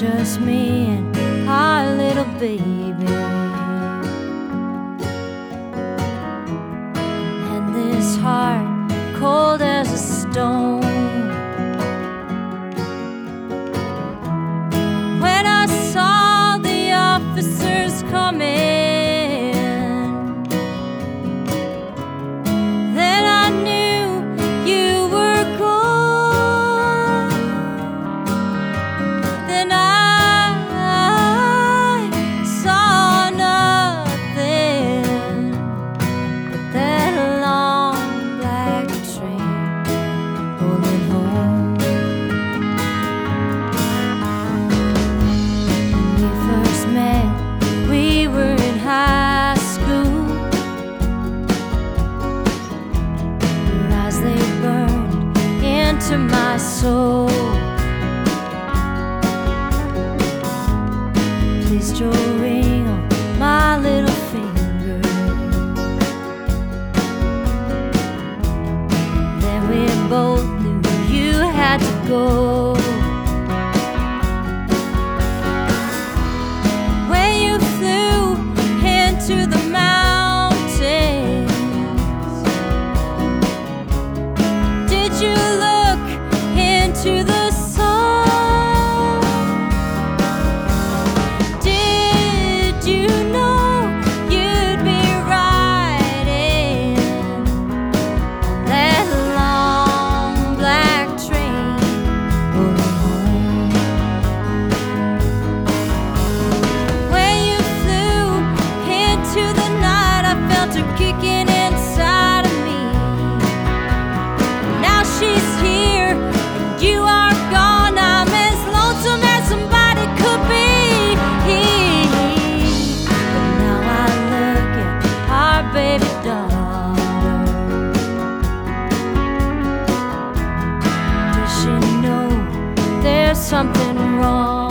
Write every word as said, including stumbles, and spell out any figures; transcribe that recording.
just me and our little baby. And this heart cold as a stone. When I saw the officers coming, to my soul. Please draw a ring on my little finger. Then we both knew you had to go. When you flew into the mountains, did you look to the sun? Did you know you'd be riding that long black train going home? When you flew into the night, I felt her kicking inside of me. Now she's here, you are gone, I'm as lonesome as somebody could be. But now I look at our baby daughter. Does she know there's something wrong?